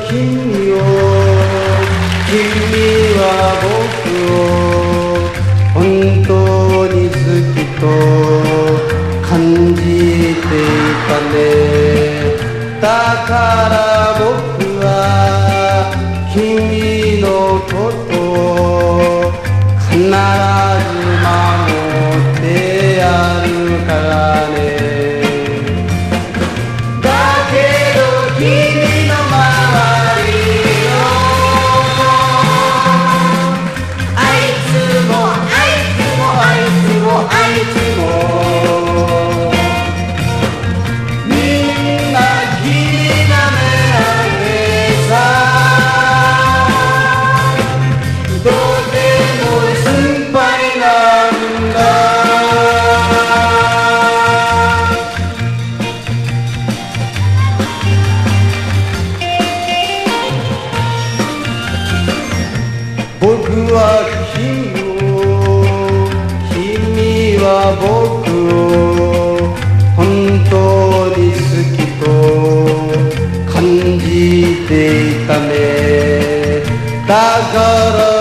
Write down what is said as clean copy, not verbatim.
君を君は僕を本当に好きと感じていたね。だから僕は君のことを必ず守ってやるからね。だけど君の周りをあいつもあいつもあいつもあいつもみんな君なめあげさ、どうでも心配なんだ。僕は君を君は僕を本当に好きと感じていたね。だから